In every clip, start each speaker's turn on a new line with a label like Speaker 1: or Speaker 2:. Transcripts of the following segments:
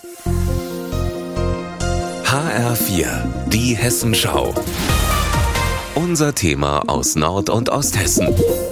Speaker 1: HR4, die Hessenschau. Unser Thema aus Nord- und Osthessen.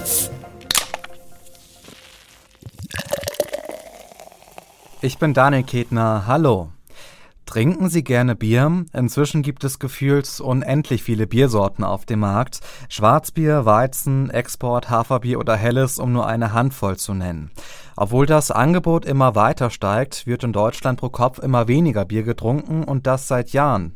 Speaker 2: Ich bin Daniel Ketner, hallo. Trinken Sie gerne Bier? Inzwischen gibt es gefühlt unendlich viele Biersorten auf dem Markt. Schwarzbier, Weizen, Export, Haferbier oder Helles, um nur eine Handvoll zu nennen. Obwohl das Angebot immer weiter steigt, wird in Deutschland pro Kopf immer weniger Bier getrunken und das seit Jahren.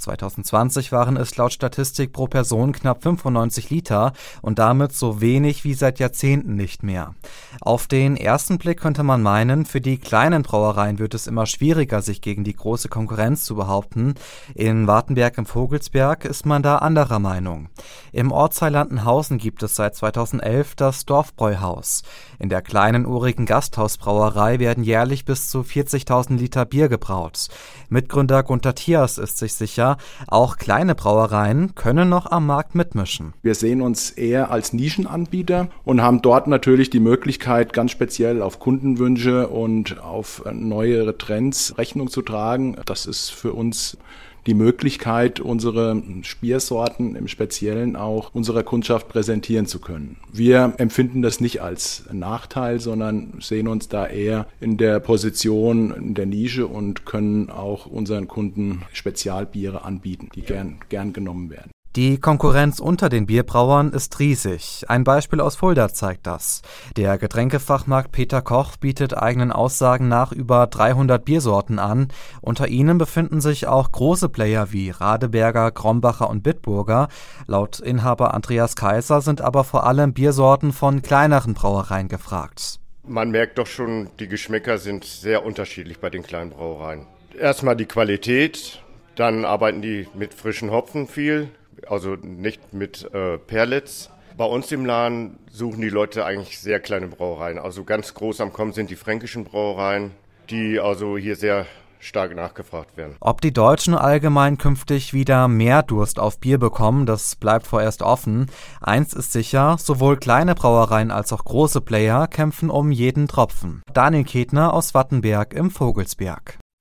Speaker 2: 2020 waren es laut Statistik pro Person knapp 95 Liter und damit so wenig wie seit Jahrzehnten nicht mehr. Auf den ersten Blick könnte man meinen, für die kleinen Brauereien wird es immer schwieriger, sich gegen die große Konkurrenz zu behaupten. In Wartenberg im Vogelsberg ist man da anderer Meinung. Im Ortsteil Landenhausen gibt es seit 2011 das Dorfbräuhaus. In der kleinen urigen Gasthausbrauerei werden jährlich bis zu 40.000 Liter Bier gebraut. Mitgründer Gunter Thiers ist sich sicher, auch kleine Brauereien können noch am Markt mitmischen.
Speaker 3: Wir sehen uns eher als Nischenanbieter und haben dort natürlich die Möglichkeit, ganz speziell auf Kundenwünsche und auf neuere Trends Rechnung zu tragen. Das ist für uns die Möglichkeit, unsere Biersorten im Speziellen auch unserer Kundschaft präsentieren zu können. Wir empfinden das nicht als Nachteil, sondern sehen uns da eher in der Position in der Nische und können auch unseren Kunden Spezialbiere anbieten, die gern genommen werden.
Speaker 2: Die Konkurrenz unter den Bierbrauern ist riesig. Ein Beispiel aus Fulda zeigt das. Der Getränkefachmarkt Peter Koch bietet eigenen Aussagen nach über 300 Biersorten an. Unter ihnen befinden sich auch große Player wie Radeberger, Krombacher und Bitburger. Laut Inhaber Andreas Kaiser sind aber vor allem Biersorten von kleineren Brauereien gefragt.
Speaker 4: Man merkt doch schon, die Geschmäcker sind sehr unterschiedlich bei den kleinen Brauereien. Erstmal die Qualität, dann arbeiten die mit frischen Hopfen viel. Also nicht mit Perlitz. Bei uns im Laden suchen die Leute eigentlich sehr kleine Brauereien. Also ganz groß am Kommen sind die fränkischen Brauereien, die also hier sehr stark nachgefragt werden.
Speaker 2: Ob die Deutschen allgemein künftig wieder mehr Durst auf Bier bekommen, das bleibt vorerst offen. Eins ist sicher, sowohl kleine Brauereien als auch große Player kämpfen um jeden Tropfen. Daniel Ketner aus Wattenberg im Vogelsberg.